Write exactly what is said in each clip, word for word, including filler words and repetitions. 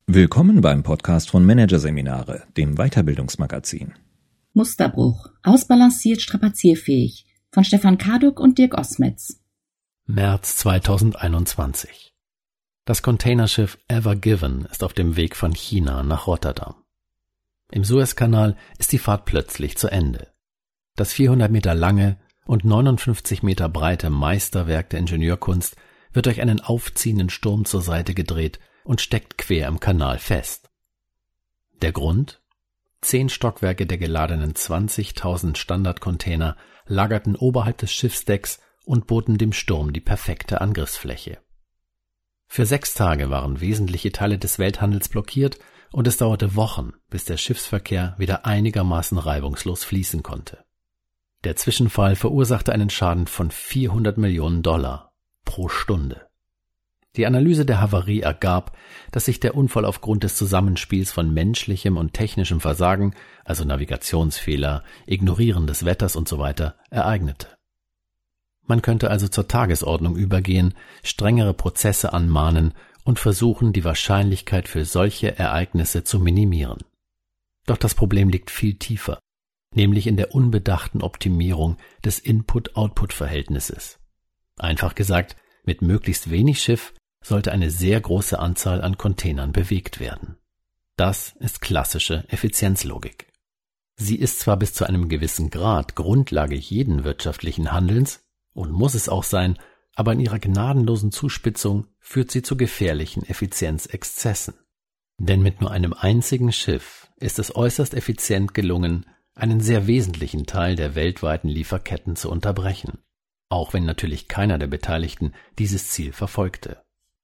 Willkommen beim Podcast von Managerseminare, dem Weiterbildungsmagazin. Musterbruch, ausbalanciert strapazierfähig von Stefan Karduk und Dirk Osmetz. März zweitausendeinundzwanzig. Das Containerschiff Ever Given ist auf dem Weg von China nach Rotterdam. Im Suezkanal ist die Fahrt plötzlich zu Ende. Das vierhundert Meter lange und neunundfünfzig Meter breite Meisterwerk der Ingenieurkunst wird durch einen aufziehenden Sturm zur Seite gedreht und steckt quer im Kanal fest. Der Grund? Zehn Stockwerke der geladenen zwanzigtausend Standardcontainer lagerten oberhalb des Schiffsdecks und boten dem Sturm die perfekte Angriffsfläche. Für sechs Tage waren wesentliche Teile des Welthandels blockiert und es dauerte Wochen, bis der Schiffsverkehr wieder einigermaßen reibungslos fließen konnte. Der Zwischenfall verursachte einen Schaden von vierhundert Millionen Dollar pro Stunde. Die Analyse der Havarie ergab, dass sich der Unfall aufgrund des Zusammenspiels von menschlichem und technischem Versagen, also Navigationsfehler, Ignorieren des Wetters usw., ereignete. Man könnte also zur Tagesordnung übergehen, strengere Prozesse anmahnen und versuchen, die Wahrscheinlichkeit für solche Ereignisse zu minimieren. Doch das Problem liegt viel tiefer, nämlich in der unbedachten Optimierung des Input-Output-Verhältnisses. Einfach gesagt, mit möglichst wenig Schiff sollte eine sehr große Anzahl an Containern bewegt werden. Das ist klassische Effizienzlogik. Sie ist zwar bis zu einem gewissen Grad Grundlage jeden wirtschaftlichen Handelns und muss es auch sein, aber in ihrer gnadenlosen Zuspitzung führt sie zu gefährlichen Effizienzexzessen. Denn mit nur einem einzigen Schiff ist es äußerst effizient gelungen, einen sehr wesentlichen Teil der weltweiten Lieferketten zu unterbrechen, auch wenn natürlich keiner der Beteiligten dieses Ziel verfolgte.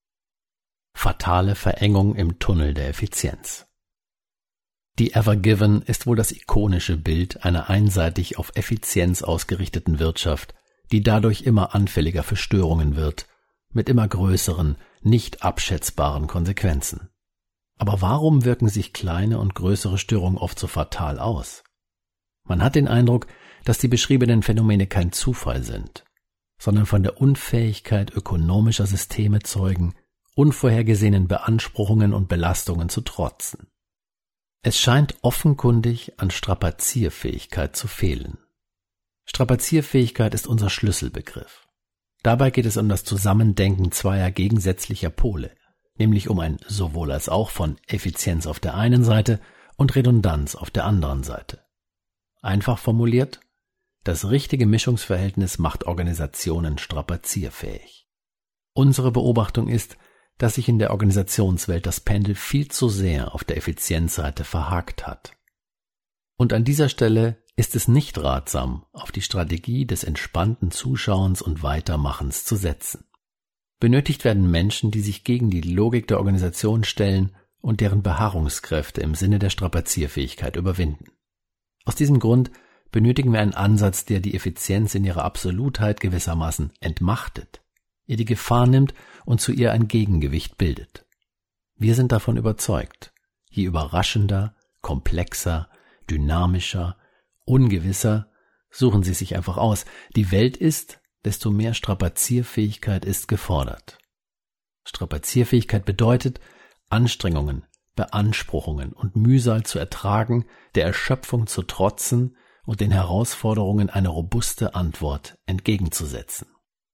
Fatale Verengung im Tunnel der Effizienz. Die Ever Given ist wohl das ikonische Bild einer einseitig auf Effizienz ausgerichteten Wirtschaft, die dadurch immer anfälliger für Störungen wird, mit immer größeren, nicht abschätzbaren Konsequenzen. Aber warum wirken sich kleine und größere Störungen oft so fatal aus? Man hat den Eindruck, dass die beschriebenen Phänomene kein Zufall sind, sondern von der Unfähigkeit ökonomischer Systeme zeugen, unvorhergesehenen Beanspruchungen und Belastungen zu trotzen. Es scheint offenkundig an Strapazierfähigkeit zu fehlen. Strapazierfähigkeit ist unser Schlüsselbegriff. Dabei geht es um das Zusammendenken zweier gegensätzlicher Pole, nämlich um ein sowohl als auch von Effizienz auf der einen Seite und Redundanz auf der anderen Seite. Einfach formuliert, das richtige Mischungsverhältnis macht Organisationen strapazierfähig. Unsere Beobachtung ist, dass sich in der Organisationswelt das Pendel viel zu sehr auf der Effizienzseite verhakt hat. Und an dieser Stelle ist es nicht ratsam, auf die Strategie des entspannten Zuschauens und Weitermachens zu setzen. Benötigt werden Menschen, die sich gegen die Logik der Organisation stellen und deren Beharrungskräfte im Sinne der Strapazierfähigkeit überwinden. Aus diesem Grund benötigen wir einen Ansatz, der die Effizienz in ihrer Absolutheit gewissermaßen entmachtet, ihr die Gefahr nimmt und zu ihr ein Gegengewicht bildet. Wir sind davon überzeugt, je überraschender, komplexer, dynamischer, ungewisser, suchen Sie sich einfach aus, die Welt ist, desto mehr Strapazierfähigkeit ist gefordert. Strapazierfähigkeit bedeutet, Anstrengungen, Beanspruchungen und Mühsal zu ertragen, der Erschöpfung zu trotzen und den Herausforderungen eine robuste Antwort entgegenzusetzen.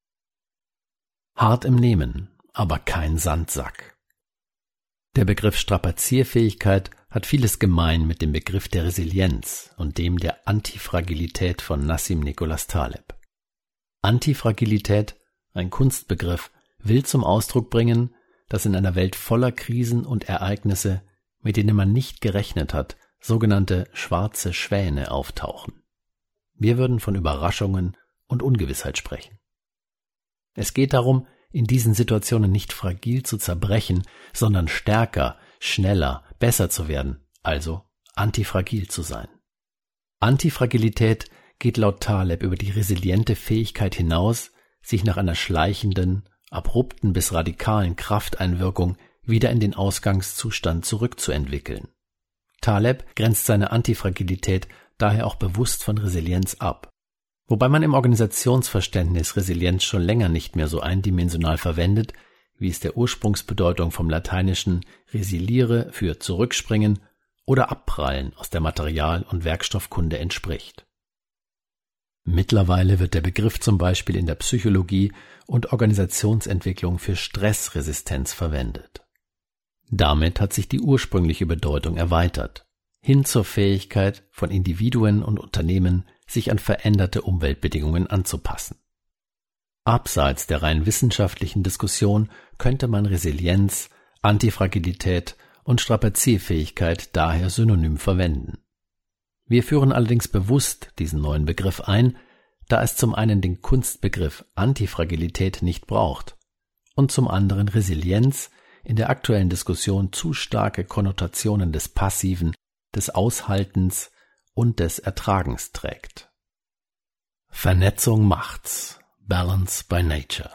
Hart im Nehmen, aber kein Sandsack. Der Begriff Strapazierfähigkeit hat vieles gemein mit dem Begriff der Resilienz und dem der Antifragilität von Nassim Nicholas Taleb. Antifragilität, ein Kunstbegriff, will zum Ausdruck bringen, dass in einer Welt voller Krisen und Ereignisse, mit denen man nicht gerechnet hat, sogenannte schwarze Schwäne auftauchen. Wir würden von Überraschungen und Ungewissheit sprechen. Es geht darum, in diesen Situationen nicht fragil zu zerbrechen, sondern stärker, schneller, besser zu werden, also antifragil zu sein. Antifragilität geht laut Taleb über die resiliente Fähigkeit hinaus, sich nach einer schleichenden, abrupten bis radikalen Krafteinwirkung wieder in den Ausgangszustand zurückzuentwickeln. Taleb grenzt seine Antifragilität daher auch bewusst von Resilienz ab. Wobei man im Organisationsverständnis Resilienz schon länger nicht mehr so eindimensional verwendet, wie es der Ursprungsbedeutung vom lateinischen resiliere für zurückspringen oder abprallen aus der Material- und Werkstoffkunde entspricht. Mittlerweile wird der Begriff zum Beispiel in der Psychologie und Organisationsentwicklung für Stressresistenz verwendet. Damit hat sich die ursprüngliche Bedeutung erweitert, hin zur Fähigkeit von Individuen und Unternehmen, sich an veränderte Umweltbedingungen anzupassen. Abseits der rein wissenschaftlichen Diskussion könnte man Resilienz, Antifragilität und Strapazierfähigkeit daher synonym verwenden. Wir führen allerdings bewusst diesen neuen Begriff ein, da es zum einen den Kunstbegriff Antifragilität nicht braucht und zum anderen Resilienz in der aktuellen Diskussion zu starke Konnotationen des Passiven, des Aushaltens und des Ertragens trägt. Vernetzung macht's. Balance by Nature.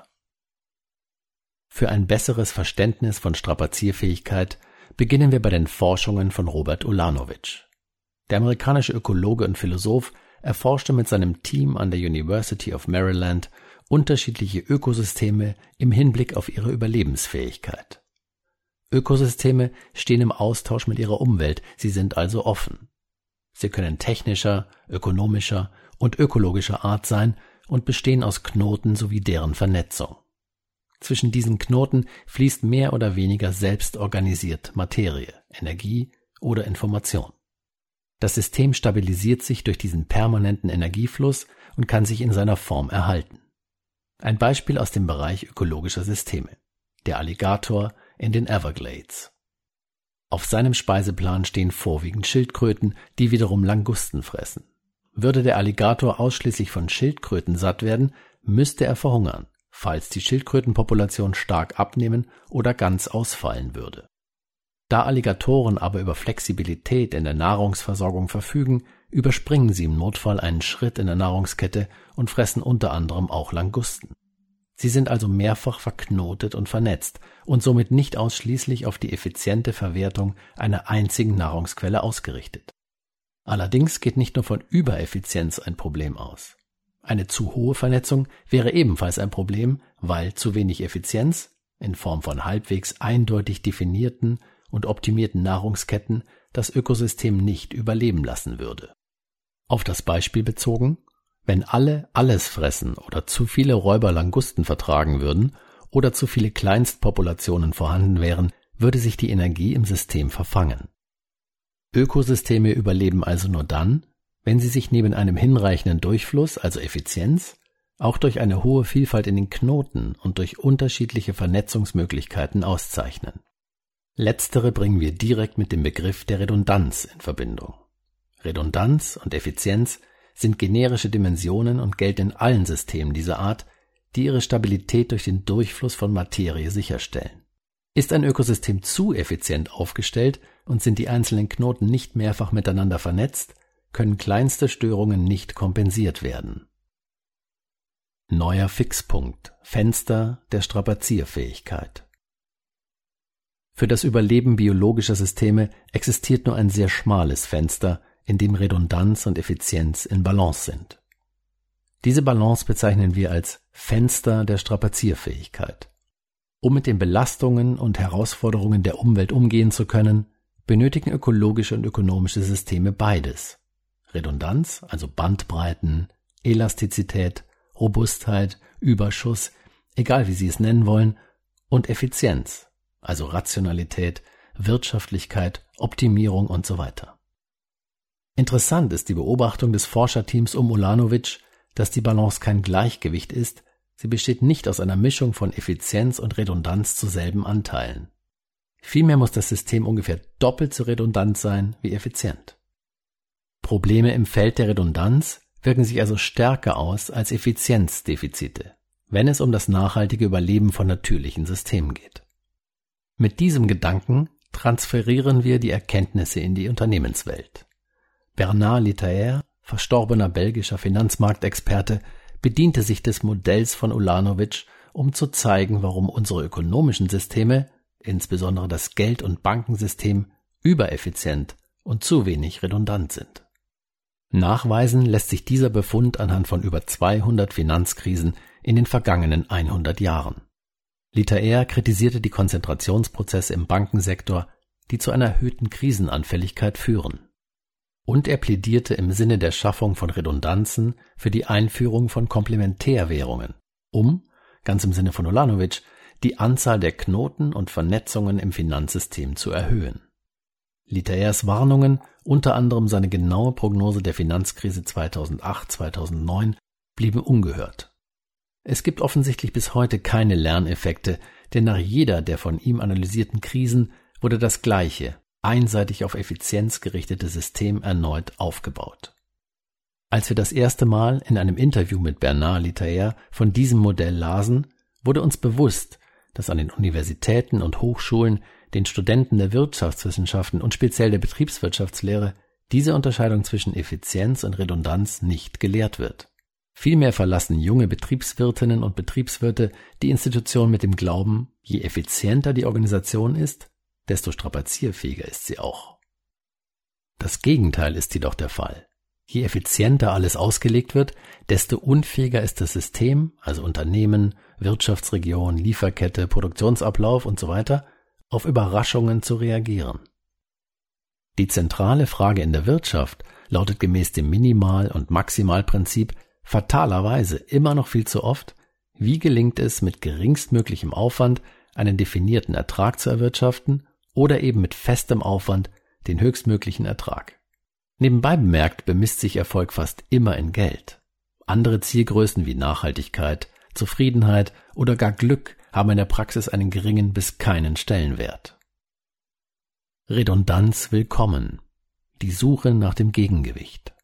Für ein besseres Verständnis von Strapazierfähigkeit beginnen wir bei den Forschungen von Robert Ulanowicz. Der amerikanische Ökologe und Philosoph erforschte mit seinem Team an der University of Maryland unterschiedliche Ökosysteme im Hinblick auf ihre Überlebensfähigkeit. Ökosysteme stehen im Austausch mit ihrer Umwelt, sie sind also offen. Sie können technischer, ökonomischer und ökologischer Art sein und bestehen aus Knoten sowie deren Vernetzung. Zwischen diesen Knoten fließt mehr oder weniger selbst organisiert Materie, Energie oder Information. Das System stabilisiert sich durch diesen permanenten Energiefluss und kann sich in seiner Form erhalten. Ein Beispiel aus dem Bereich ökologischer Systeme: der Alligator in den Everglades. Auf seinem Speiseplan stehen vorwiegend Schildkröten, die wiederum Langusten fressen. Würde der Alligator ausschließlich von Schildkröten satt werden, müsste er verhungern, falls die Schildkrötenpopulation stark abnehmen oder ganz ausfallen würde. Da Alligatoren aber über Flexibilität in der Nahrungsversorgung verfügen, überspringen sie im Notfall einen Schritt in der Nahrungskette und fressen unter anderem auch Langusten. Sie sind also mehrfach verknotet und vernetzt und somit nicht ausschließlich auf die effiziente Verwertung einer einzigen Nahrungsquelle ausgerichtet. Allerdings geht nicht nur von Übereffizienz ein Problem aus. Eine zu hohe Vernetzung wäre ebenfalls ein Problem, weil zu wenig Effizienz in Form von halbwegs eindeutig definierten und optimierten Nahrungsketten das Ökosystem nicht überleben lassen würde. Auf das Beispiel bezogen: Wenn alle alles fressen oder zu viele Räuber Langusten vertragen würden oder zu viele Kleinstpopulationen vorhanden wären, würde sich die Energie im System verfangen. Ökosysteme überleben also nur dann, wenn sie sich neben einem hinreichenden Durchfluss, also Effizienz, auch durch eine hohe Vielfalt in den Knoten und durch unterschiedliche Vernetzungsmöglichkeiten auszeichnen. Letztere bringen wir direkt mit dem Begriff der Redundanz in Verbindung. Redundanz und Effizienz sind generische Dimensionen und gelten in allen Systemen dieser Art, die ihre Stabilität durch den Durchfluss von Materie sicherstellen. Ist ein Ökosystem zu effizient aufgestellt und sind die einzelnen Knoten nicht mehrfach miteinander vernetzt, können kleinste Störungen nicht kompensiert werden. Neuer Fixpunkt: Fenster der Strapazierfähigkeit. Für das Überleben biologischer Systeme existiert nur ein sehr schmales Fenster, in dem Redundanz und Effizienz in Balance sind. Diese Balance bezeichnen wir als Fenster der Strapazierfähigkeit. Um mit den Belastungen und Herausforderungen der Umwelt umgehen zu können, benötigen ökologische und ökonomische Systeme beides: Redundanz, also Bandbreiten, Elastizität, Robustheit, Überschuss, egal wie Sie es nennen wollen, und Effizienz, also Rationalität, Wirtschaftlichkeit, Optimierung und so weiter. Interessant ist die Beobachtung des Forscherteams um Ulanowicz, dass die Balance kein Gleichgewicht ist, sie besteht nicht aus einer Mischung von Effizienz und Redundanz zu selben Anteilen. Vielmehr muss das System ungefähr doppelt so redundant sein wie effizient. Probleme im Feld der Redundanz wirken sich also stärker aus als Effizienzdefizite, wenn es um das nachhaltige Überleben von natürlichen Systemen geht. Mit diesem Gedanken transferieren wir die Erkenntnisse in die Unternehmenswelt. Bernard Lietaer, verstorbener belgischer Finanzmarktexperte, bediente sich des Modells von Ulanowicz, um zu zeigen, warum unsere ökonomischen Systeme, insbesondere das Geld- und Bankensystem, übereffizient und zu wenig redundant sind. Nachweisen lässt sich dieser Befund anhand von über zweihundert Finanzkrisen in den vergangenen hundert Jahren. Litaer kritisierte die Konzentrationsprozesse im Bankensektor, die zu einer erhöhten Krisenanfälligkeit führen. Und er plädierte im Sinne der Schaffung von Redundanzen für die Einführung von Komplementärwährungen, um, ganz im Sinne von Ulanovich, die Anzahl der Knoten und Vernetzungen im Finanzsystem zu erhöhen. Litaers Warnungen, unter anderem seine genaue Prognose der Finanzkrise zweitausendacht zweitausendneun, blieben ungehört. Es gibt offensichtlich bis heute keine Lerneffekte, denn nach jeder der von ihm analysierten Krisen wurde das gleiche, einseitig auf Effizienz gerichtete System erneut aufgebaut. Als wir das erste Mal in einem Interview mit Bernard Litaer von diesem Modell lasen, wurde uns bewusst, dass an den Universitäten und Hochschulen, den Studenten der Wirtschaftswissenschaften und speziell der Betriebswirtschaftslehre diese Unterscheidung zwischen Effizienz und Redundanz nicht gelehrt wird. Vielmehr verlassen junge Betriebswirtinnen und Betriebswirte die Institution mit dem Glauben, je effizienter die Organisation ist, desto strapazierfähiger ist sie auch. Das Gegenteil ist jedoch der Fall. Je effizienter alles ausgelegt wird, desto unfähiger ist das System, also Unternehmen, Wirtschaftsregion, Lieferkette, Produktionsablauf und so weiter, auf Überraschungen zu reagieren. Die zentrale Frage in der Wirtschaft lautet gemäß dem Minimal- und Maximalprinzip fatalerweise immer noch viel zu oft, wie gelingt es mit geringstmöglichem Aufwand, einen definierten Ertrag zu erwirtschaften oder eben mit festem Aufwand den höchstmöglichen Ertrag. Nebenbei bemerkt bemisst sich Erfolg fast immer in Geld. Andere Zielgrößen wie Nachhaltigkeit, Zufriedenheit oder gar Glück haben in der Praxis einen geringen bis keinen Stellenwert. Redundanz willkommen. Die Suche nach dem Gegengewicht.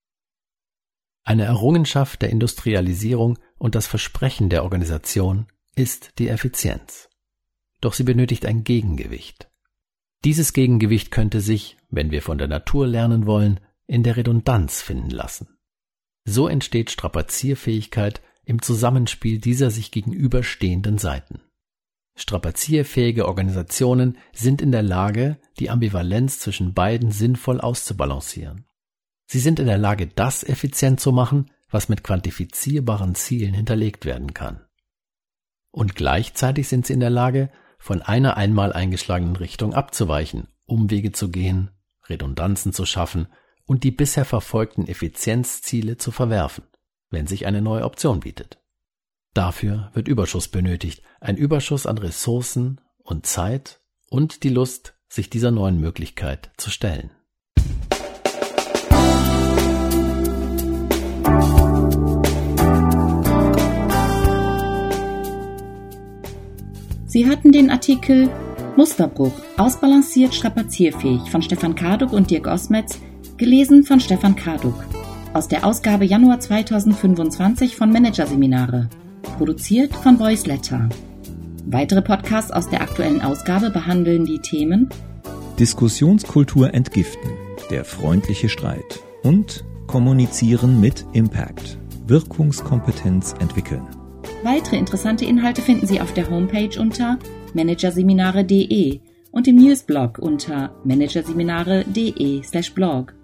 Eine Errungenschaft der Industrialisierung und das Versprechen der Organisation ist die Effizienz. Doch sie benötigt ein Gegengewicht. Dieses Gegengewicht könnte sich, wenn wir von der Natur lernen wollen, in der Redundanz finden lassen. So entsteht Strapazierfähigkeit im Zusammenspiel dieser sich gegenüberstehenden Seiten. Strapazierfähige Organisationen sind in der Lage, die Ambivalenz zwischen beiden sinnvoll auszubalancieren. Sie sind in der Lage, das effizient zu machen, was mit quantifizierbaren Zielen hinterlegt werden kann. Und gleichzeitig sind sie in der Lage, von einer einmal eingeschlagenen Richtung abzuweichen, Umwege zu gehen, Redundanzen zu schaffen und die bisher verfolgten Effizienzziele zu verwerfen, wenn sich eine neue Option bietet. Dafür wird Überschuss benötigt, ein Überschuss an Ressourcen und Zeit und die Lust, sich dieser neuen Möglichkeit zu stellen. Sie hörten den Artikel Musterbruch, ausbalanciert strapazierfähig von Stefan Karduk und Dirk Osmetz, gelesen von Stefan Karduk, aus der Ausgabe Januar zweitausendfünfundzwanzig von Managerseminare, produziert von Voiceletter. Weitere Podcasts aus der aktuellen Ausgabe behandeln die Themen Diskussionskultur entgiften, der freundliche Streit und Kommunizieren mit Impact, Wirkungskompetenz entwickeln. Weitere interessante Inhalte finden Sie auf der Homepage unter managerseminare punkt de und im Newsblog unter managerseminare punkt de slash blog.